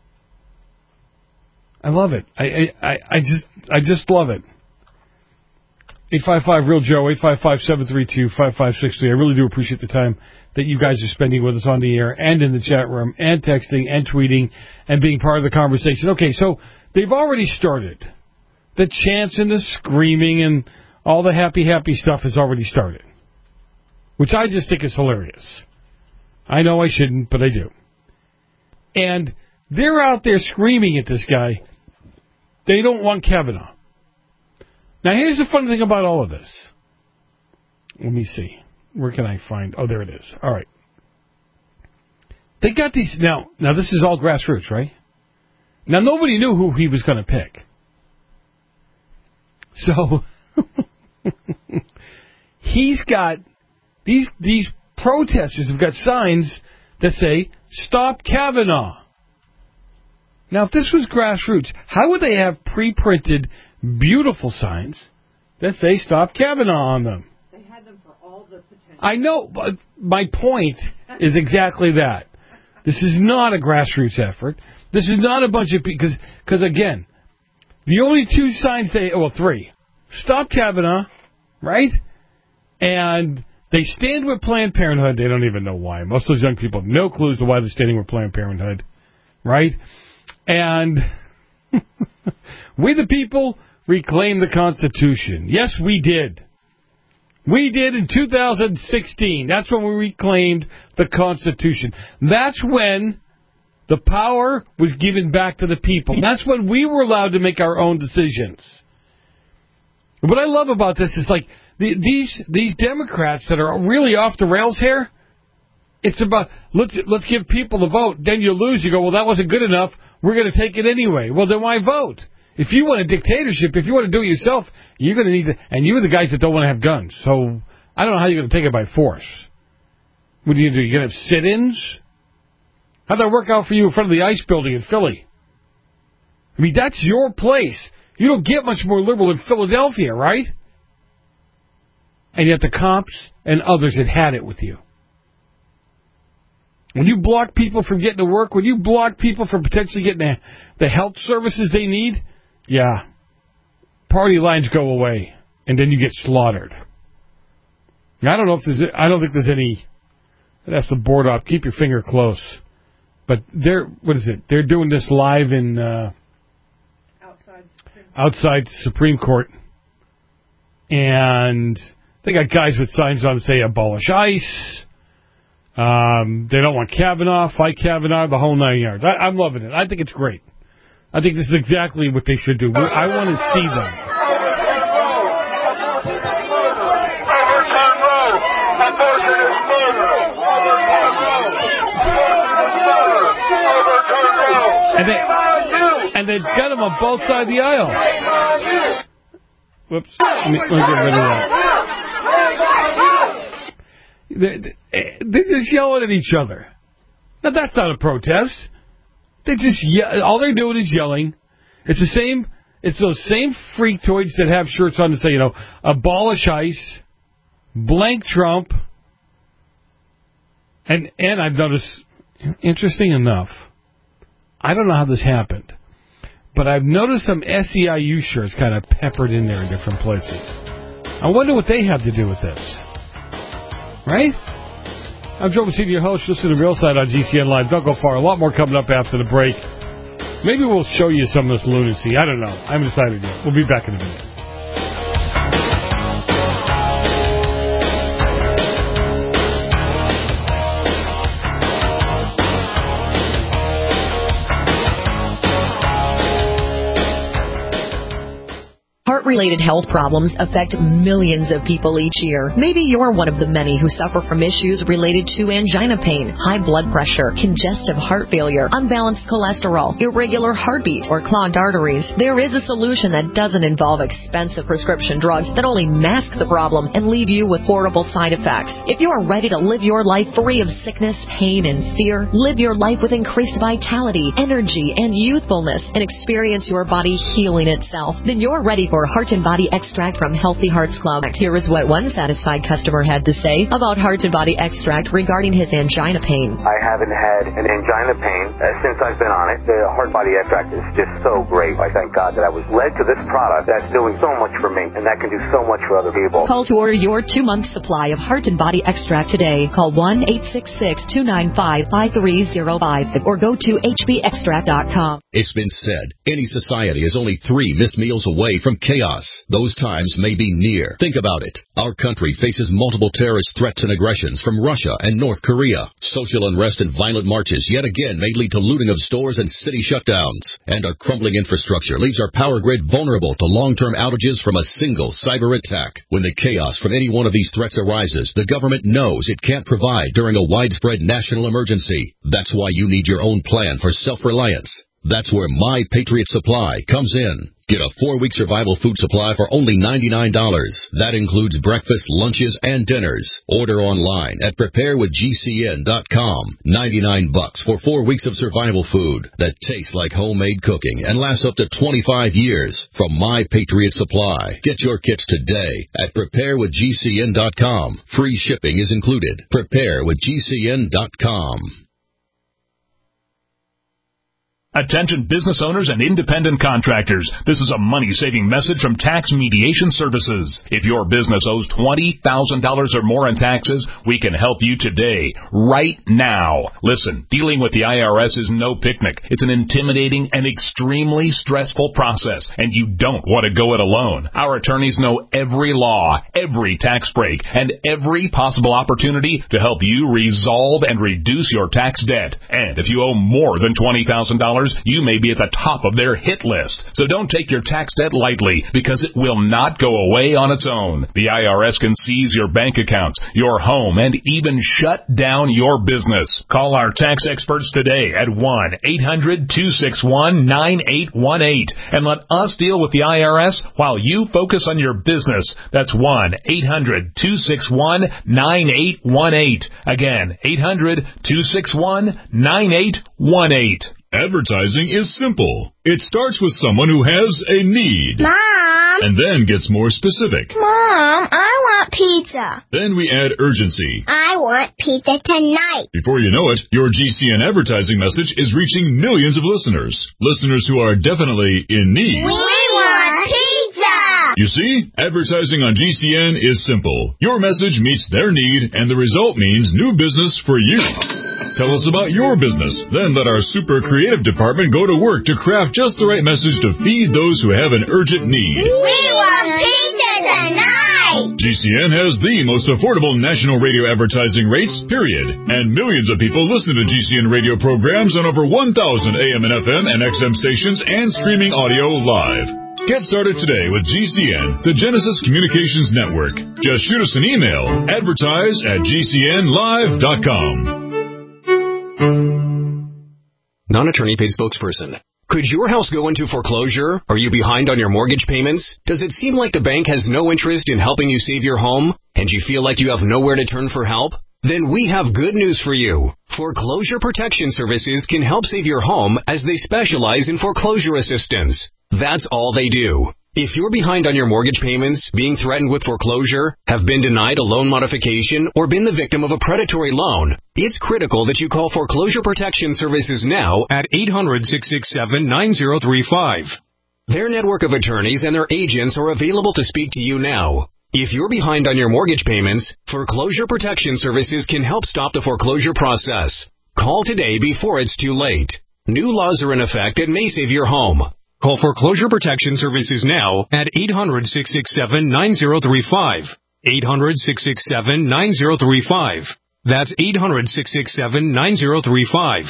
I love it. I I, I just I just love it. eight five five real Joe, eight five five, seven three two, five five six three. I really do appreciate the time that you guys are spending with us on the air and in the chat room and texting and tweeting and being part of the conversation. Okay, so they've already started. The chants and the screaming and all the happy, happy stuff has already started, which I just think is hilarious. I know I shouldn't, but I do. And they're out there screaming at this guy. They don't want Kavanaugh. Now, here's the funny thing about all of this. Let me see. Where can I find... Oh, there it is. All right. They got these... Now, now this is all grassroots, right? Now, nobody knew who he was going to pick. So, he's got... These, these protesters have got signs that say, Stop Kavanaugh. Now, if this was grassroots, how would they have pre-printed... beautiful signs that say Stop Kavanaugh on them? They had them for all the potential. I know, but my point is exactly that. This is not a grassroots effort. This is not a bunch of people, because, again, The only two signs they, well, three. Stop Kavanaugh, right? And they stand with Planned Parenthood. They don't even know why. Most of those young people have no clue as to why they're standing with Planned Parenthood, right? And we the people reclaim the Constitution. Yes, we did. We did in two thousand sixteen. That's when we reclaimed the Constitution. That's when the power was given back to the people. That's when we were allowed to make our own decisions. What I love about this is like the, these these Democrats that are really off the rails here. It's about let's let's give people the vote. Then you lose. You go, well, that wasn't good enough. We're going to take it anyway. Well, then why vote? If you want a dictatorship, if you want to do it yourself, you're going to need to. And you're the guys that don't want to have guns. So I don't know how you're going to take it by force. What are you going to do? You're going to have sit-ins? How'd that work out for you in front of the ICE building in Philly? I mean, that's your place. You don't get much more liberal in Philadelphia, right? And yet the cops and others had had it with you. When you block people from getting to work, when you block people from potentially getting the, the health services they need, yeah, party lines go away, and then you get slaughtered. Now, I don't know if there's, I don't think there's any, that's the board op, keep your finger close. But they're, what is it, they're doing this live in, uh, outside, outside Supreme Court, and they got guys with signs on that say abolish ICE. Um, they don't want Kavanaugh, fight Kavanaugh, the whole nine yards. I, I'm loving it. I think it's great. I think this is exactly what they should do. I want to see them. And they, and they've got them on both sides of the aisle. Whoops. Let me, let me get rid of that. They're just yelling at each other. Now, that's not a protest. They just ye- all they're doing is yelling. It's the same. It's those same freaktoids that have shirts on to say, you know, abolish ICE, blank Trump, and and I've noticed, interesting enough, I don't know how this happened, but I've noticed some S E I U shirts kind of peppered in there in different places. I wonder what they have to do with this. Right? I'm Joe Messina, your host. Listen to the Real Side on G C N Live. Don't go far. A lot more coming up after the break. Maybe we'll show you some of this lunacy. I don't know. I haven't decided yet. We'll be back in a minute. Heart-related health problems affect millions of people each year. Maybe you're one of the many who suffer from issues related to angina pain, high blood pressure, congestive heart failure, unbalanced cholesterol, irregular heartbeat, or clogged arteries. There is a solution that doesn't involve expensive prescription drugs that only mask the problem and leave you with horrible side effects. If you are ready to live your life free of sickness, pain, and fear, live your life with increased vitality, energy, and youthfulness, and experience your body healing itself, then you're ready for Heart and Body Extract from Healthy Hearts Club. Here is what one satisfied customer had to say about Heart and Body Extract regarding his angina pain. I haven't had an angina pain uh, since I've been on it. The Heart Body Extract is just so great. I thank God that I was led to this product that's doing so much for me, and that can do so much for other people. Call to order your two-month supply of Heart and Body Extract today. Call one eight six six, two nine five, five three zero five or go to h b extract dot com. It's been said, any society is only three missed meals away from chaos. Those times may be near. Think about it. Our country faces multiple terrorist threats and aggressions from Russia and North Korea. Social unrest and violent marches yet again may lead to looting of stores and city shutdowns. And our crumbling infrastructure leaves our power grid vulnerable to long-term outages from a single cyber attack. When the chaos from any one of these threats arises, the government knows it can't provide during a widespread national emergency. That's why you need your own plan for self-reliance. That's where My Patriot Supply comes in. Get a four-week survival food supply for only ninety-nine dollars. That includes breakfast, lunches, and dinners. Order online at prepare with G C N dot com. ninety-nine bucks for four weeks of survival food that tastes like homemade cooking and lasts up to twenty-five years from My Patriot Supply. Get your kits today at prepare with G C N dot com. Free shipping is included. prepare with G C N dot com. Attention business owners and independent contractors. This is a money-saving message from Tax Mediation Services. If your business owes twenty thousand dollars or more in taxes, we can help you today, right now. Listen, dealing with the I R S is no picnic. It's an intimidating and extremely stressful process, and you don't want to go it alone. Our attorneys know every law, every tax break, and every possible opportunity to help you resolve and reduce your tax debt. And if you owe more than twenty thousand dollars, you may be at the top of their hit list. So don't take your tax debt lightly, because it will not go away on its own. The I R S can seize your bank accounts, your home, and even shut down your business. Call our tax experts today at one eight hundred two six one nine eight one eight and let us deal with the I R S while you focus on your business. That's one eight hundred two six one nine eight one eight. Again, eight hundred two six one nine eight one eight. Advertising is simple. It starts with someone who has a need. Mom! And then gets more specific. Mom, I want pizza. Then we add urgency. I want pizza tonight. Before you know it, your G C N advertising message is reaching millions of listeners. Listeners who are definitely in need. We want pizza! You see, advertising on G C N is simple. Your message meets their need, and the result means new business for you. Tell us about your business. Then let our super creative department go to work to craft just the right message to feed those who have an urgent need. We want pizza tonight! G C N has the most affordable national radio advertising rates, period. And millions of people listen to G C N radio programs on over one thousand A M and F M and X M stations and streaming audio live. Get started today with G C N, the Genesis Communications Network. Just shoot us an email, advertise at G C N live dot com. Non-attorney paid spokesperson. Could your house go into foreclosure? Are you behind on your mortgage payments? Does it seem like the bank has no interest in helping you save your home? And you feel like you have nowhere to turn for help? Then we have good news for you. Foreclosure Protection Services can help save your home as they specialize in foreclosure assistance. That's all they do. If you're behind on your mortgage payments, being threatened with foreclosure, have been denied a loan modification, or been the victim of a predatory loan, it's critical that you call Foreclosure Protection Services now at eight hundred six six seven nine zero three five. Their network of attorneys and their agents are available to speak to you now. If you're behind on your mortgage payments, Foreclosure Protection Services can help stop the foreclosure process. Call today before it's too late. New laws are in effect that may save your home. Call Foreclosure Protection Services now at eight hundred six six seven nine zero three five. eight hundred six six seven nine zero three five. That's eight hundred six six seven nine zero three five.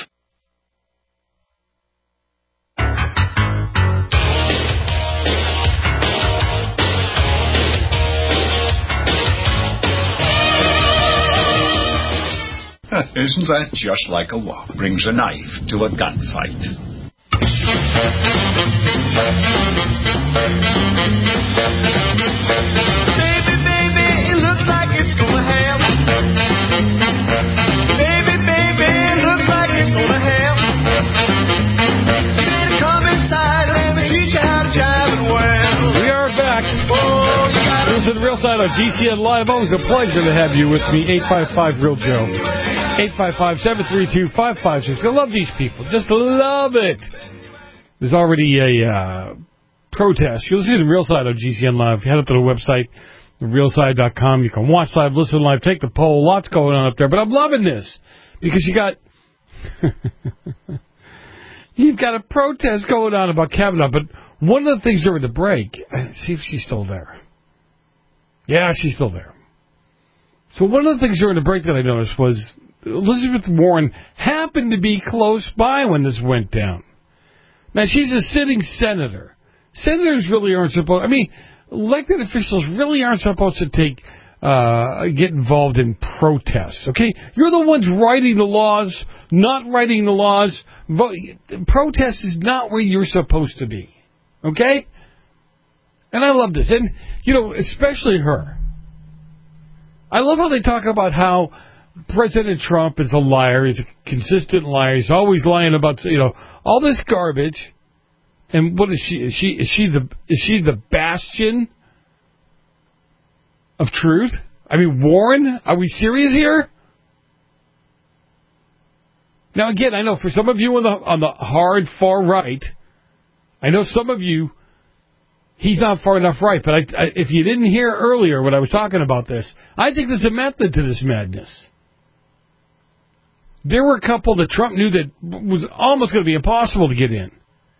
Isn't that just like a walk brings a knife to a gunfight? Baby, baby, it looks like it's gonna happen. Baby, baby, it looks like it's gonna happen. Then come inside, let me teach you how to jive and well. We are back. Oh, you gotta This is the Real Side on G C N Live. Always a pleasure to have you with me. eight five five Real Joe. eight five five, seven three two, five five six. I love these people. Just love it. There's already a uh, protest. You'll see the Real Side on G C N Live. If you head up to the website, the real side dot com, you can watch live, listen live, take the poll. Lots going on up there. But I'm loving this because you got you've got a protest going on about Kavanaugh. But one of the things during the break, see if she's still there. Yeah, she's still there. So one of the things during the break that I noticed was Elizabeth Warren happened to be close by when this went down. Now, she's a sitting senator. Senators really aren't supposed... I mean, elected officials really aren't supposed to take, uh, get involved in protests, okay? You're the ones writing the laws, not writing the laws. Vote. Protest is not where you're supposed to be, okay? And I love this. And, you know, especially her. I love how they talk about how President Trump is a liar. He's a consistent liar. He's always lying about, you know, all this garbage. And what is she? Is she is she the is she the bastion of truth? I mean, Warren, are we serious here? Now, again, I know for some of you on the on the hard far right, I know some of you, he's not far enough right. But I, I, if you didn't hear earlier when I was talking about this, I think there's a method to this madness. There were a couple that Trump knew that was almost going to be impossible to get in.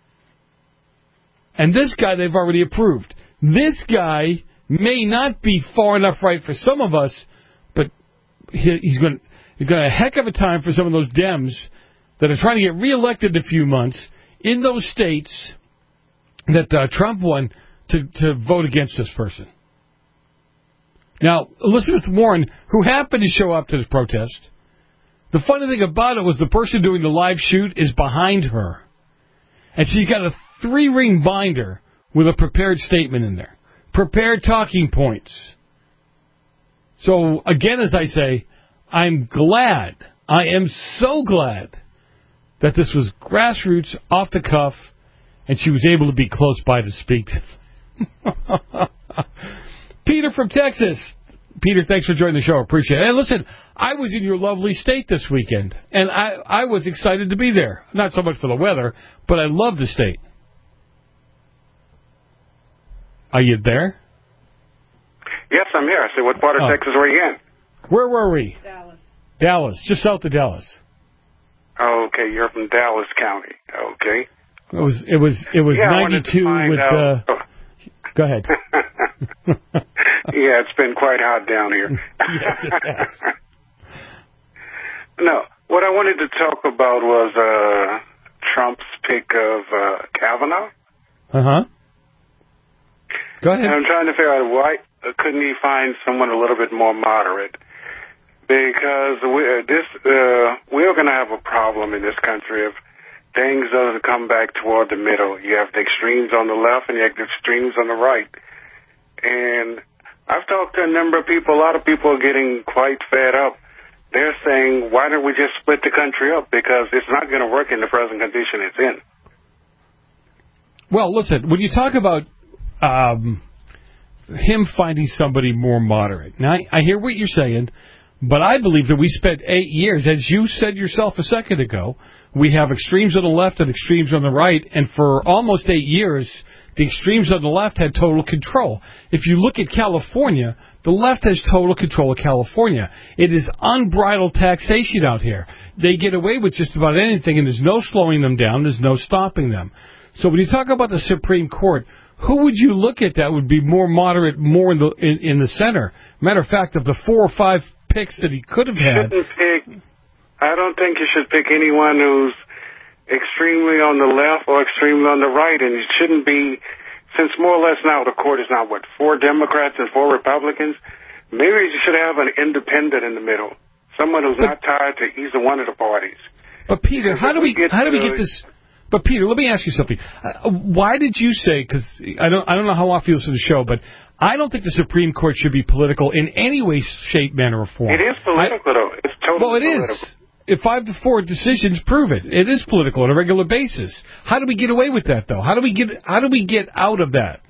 And this guy they've already approved. This guy may not be far enough right for some of us, but he, he's going he's got a heck of a time for some of those Dems that are trying to get reelected in a few months in those states that uh, Trump won to, to vote against this person. Now, Elizabeth Warren, who happened to show up to this protest, the funny thing about it was the person doing the live shoot is behind her. And she's got a three-ring binder with a prepared statement in there. Prepared talking points. So, again, as I say, I'm glad, I am so glad that this was grassroots, off the cuff, and she was able to be close by to speak. Peter from Texas. Peter, thanks for joining the show. Appreciate it. And listen, I was in your lovely state this weekend, and I, I was excited to be there. Not so much for the weather, but I love the state. Are you there? Yes, I'm here. I said, what part of oh. Texas were you in? Where were we? Dallas. Dallas, just south of Dallas. Oh, okay, you're from Dallas County. Okay. It was it was it was yeah, ninety-two with. Uh, oh. Go ahead. Yeah, it's been quite hot down here. Yes, it has. No, what I wanted to talk about was uh, Trump's pick of uh, Kavanaugh. Uh huh. Go ahead. And I'm trying to figure out why couldn't he find someone a little bit more moderate? Because we, uh, this uh, we're going to have a problem in this country if things doesn't come back toward the middle. You have the extremes on the left and you have the extremes on the right. And I've talked to a number of people. A lot of people are getting quite fed up. They're saying, why don't we just split the country up? Because it's not going to work in the present condition it's in. Well, listen, when you talk about um, him finding somebody more moderate, now I, I hear what you're saying, but I believe that we spent eight years, as you said yourself a second ago, we have extremes on the left and extremes on the right, and for almost eight years, the extremes on the left had total control. If you look at California, the left has total control of California. It is unbridled taxation out here. They get away with just about anything, and there's no slowing them down. There's no stopping them. So when you talk about the Supreme Court, who would you look at that would be more moderate, more in the in, in the center? Matter of fact, of the four or five picks that he could have had. You shouldn't pick, I don't think you should pick anyone who's extremely on the left or extremely on the right, and it shouldn't be, since more or less now the court is now, what, four Democrats and four Republicans, maybe you should have an independent in the middle, someone who's but, not tied to either one of the parties. But Peter, how do we, we how do we get this? But Peter, let me ask you something. Uh, why did you say? Because I don't, I don't know how often you listen to the show, but I don't think the Supreme Court should be political in any way, shape, manner, or form. It is political, I, though. It's totally well, it political. is. If five to four decisions prove it, it is political on a regular basis. How do we get away with that, though? How do we get, how do we get out of that?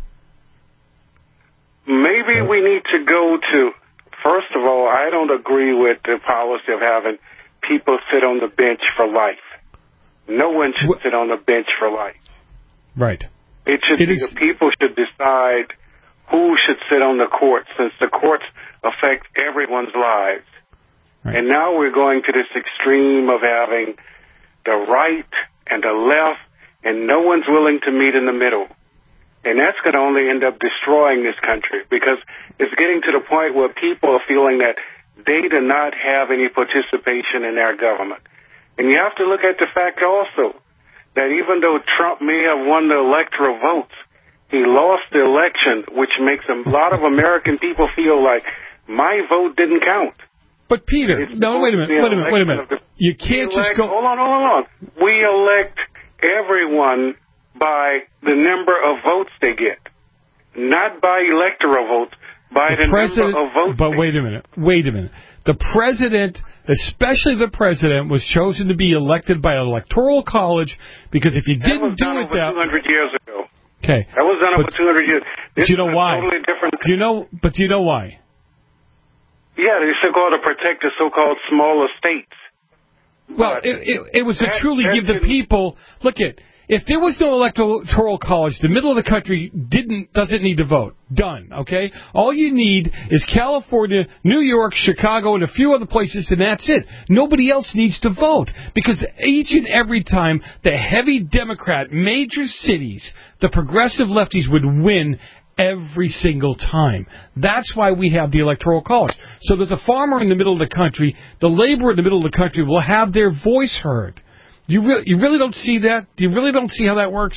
Maybe we need to go to. First of all, I don't agree with the policy of having people sit on the bench for life. No one should what? sit on the bench for life. Right. It should it be is... the people should decide who should sit on the court, since the courts affect everyone's lives. Right. And now we're going to this extreme of having the right and the left, and no one's willing to meet in the middle. And that's going to only end up destroying this country, because it's getting to the point where people are feeling that they do not have any participation in their government. And you have to look at the fact also that even though Trump may have won the electoral votes, he lost the election, which makes a lot of American people feel like my vote didn't count. But Peter, it's no, wait a minute, wait a minute, wait a minute. You can't elect, just go. Hold on, hold on, hold on. We elect everyone by the number of votes they get, not by electoral votes, by the, the number of votes. But wait a minute, wait a minute. The president, especially the president, was chosen to be elected by an electoral college because if you that didn't was do done it over that two hundred years ago. Okay, that was done but, over two hundred years. This do you know is why? Totally different. Do you know? But do you know why? Yeah, they should go to protect the so-called smaller states. Well, it, it, it was to truly give the people, look at, if there was no electoral college, the middle of the country didn't doesn't need to vote. Done, okay? All you need is California, New York, Chicago, and a few other places, and that's it. Nobody else needs to vote. Because each and every time the heavy Democrat major cities, the progressive lefties would win every single time. That's why we have the Electoral College. So that the farmer in the middle of the country, the laborer in the middle of the country will have their voice heard. You really, you really don't see that? You really don't see how that works?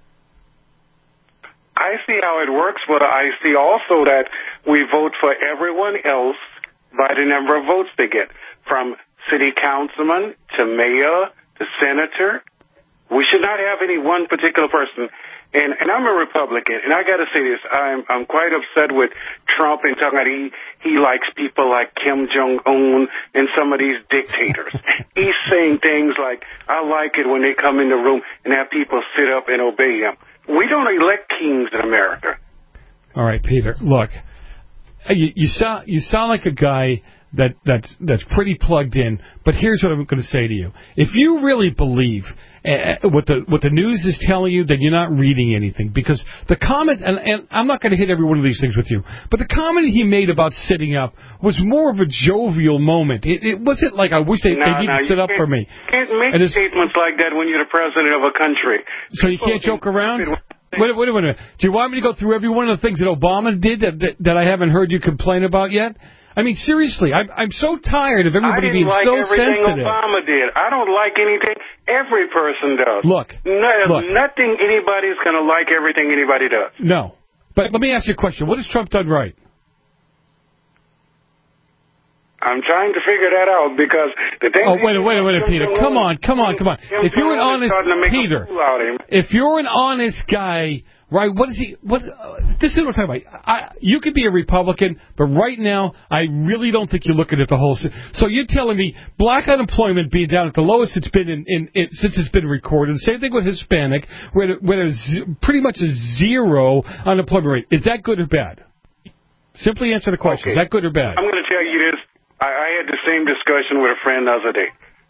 I see how it works, but I see also that we vote for everyone else by the number of votes they get. From city councilman to mayor to senator. We should not have any one particular person. And, and I'm a Republican, and I got to say this. I'm, I'm quite upset with Trump and talking about he, he likes people like Kim Jong-un and some of these dictators. He's saying things like, I like it when they come in the room and have people sit up and obey him. We don't elect kings in America. All right, Peter, look, you, you, sound, you sound like a guy that that's that's pretty plugged in. But here's what I'm going to say to you: if you really believe uh, what the what the news is telling you, then you're not reading anything. Because the comment, and, and I'm not going to hit every one of these things with you, but the comment he made about sitting up was more of a jovial moment. It, it wasn't like I wish they no, they need no, to sit up for me. You can't make statements like that when you're the president of a country. So you can't joke around. Wait, wait a minute. Do you want me to go through every one of the things that Obama did that that, that I haven't heard you complain about yet? I mean, seriously, I'm, I'm so tired of everybody being like so everything sensitive. Obama did. I don't like anything every person does. Look, no, look. Nothing anybody's going to like everything anybody does. No. But let me ask you a question. What has Trump done right? I'm trying to figure that out because the thing. Oh, wait a wait a minute, Peter. Come on, come on, come on. If you're an honest Peter, if you're an honest guy, right? What is he? What? Uh, this is what I'm talking about. I, you could be a Republican, but right now, I really don't think you're looking at the whole. So you're telling me black unemployment being down at the lowest it's been in, in, in since it's been recorded. Same thing with Hispanic, where where there's pretty much a zero unemployment rate. Is that good or bad? Simply answer the question. Okay. Is that good or bad? I'm going to tell you this. I, I had the same discussion with a friend the other day.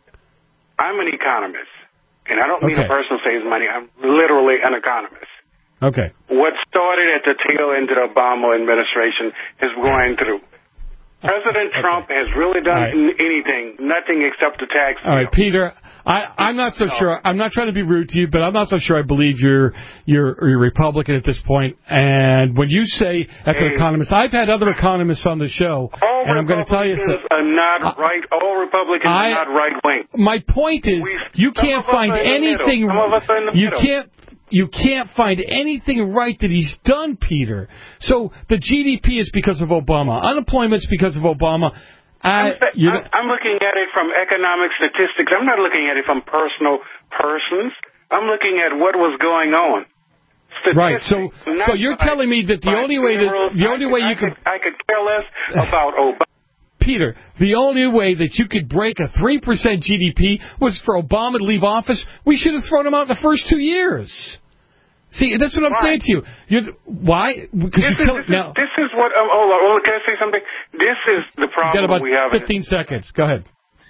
I'm an economist, and I don't mean okay. a person saves money. I'm literally an economist. Okay. What started at the tail end of the Obama administration is going through. President okay. Trump has really done right. anything, nothing except the tax bill. All right, Peter, I, I'm not so no. sure. I'm not trying to be rude to you, but I'm not so sure I believe you're you're, you're Republican at this point. And when you say, as an hey. economist, I've had other economists on the show, all and I'm going to tell you something. are not right. All Republicans I, are not right-wing. My point is, we, you can't find anything. Some of us are in the you middle. can't. You can't find anything right that he's done, Peter. So the G D P is because of Obama. Unemployment's because of Obama. I, I'm, I'm, I'm looking at it from economic statistics. I'm not looking at it from personal persons. I'm looking at what was going on. Right. So, so you're telling me that the only way that the only way you could I could care less about Obama. Peter, the only way that you could break a three percent G D P was for Obama to leave office. We should have thrown him out in the first two years. See, that's what I'm why? saying to you. You're, why? Because this, you tell, is, this, now, is, this is what... Um, hold on. Can I say something? This is the problem you got about we have fifteen in seconds. Go ahead.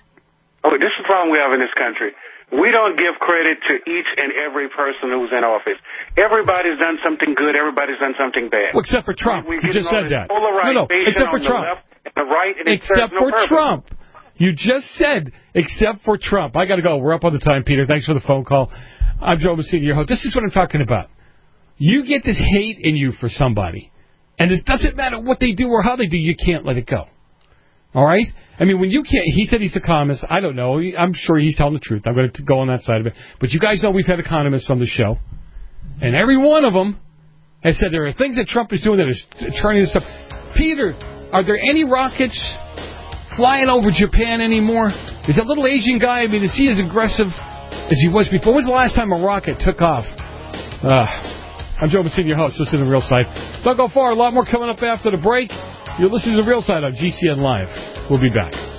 Okay, this is the problem we have in this country. We don't give credit to each and every person who's in office. Everybody's done something good. Everybody's done something bad. Well, except for Trump. We, you just said that. No, no, except for Trump. The right and except no for purpose. Trump. You just said, except for Trump. I got to go. We're up on the time, Peter. Thanks for the phone call. I'm Joe Messina, your host. This is what I'm talking about. You get this hate in you for somebody, and it doesn't matter what they do or how they do, you can't let it go. All right? I mean, when you can't, he said he's a economist. I don't know. I'm sure he's telling the truth. I'm going to go on that side of it. But you guys know we've had economists on the show, and every one of them has said there are things that Trump is doing that is turning this up. Peter, are there any rockets flying over Japan anymore? Is that little Asian guy, I mean, is he as aggressive as he was before? When was the last time a rocket took off? Uh, I'm Joe Messina, your host. Listen to The Real Side. Don't go far. A lot more coming up after the break. You're listening to The Real Side on G C N Live. We'll be back.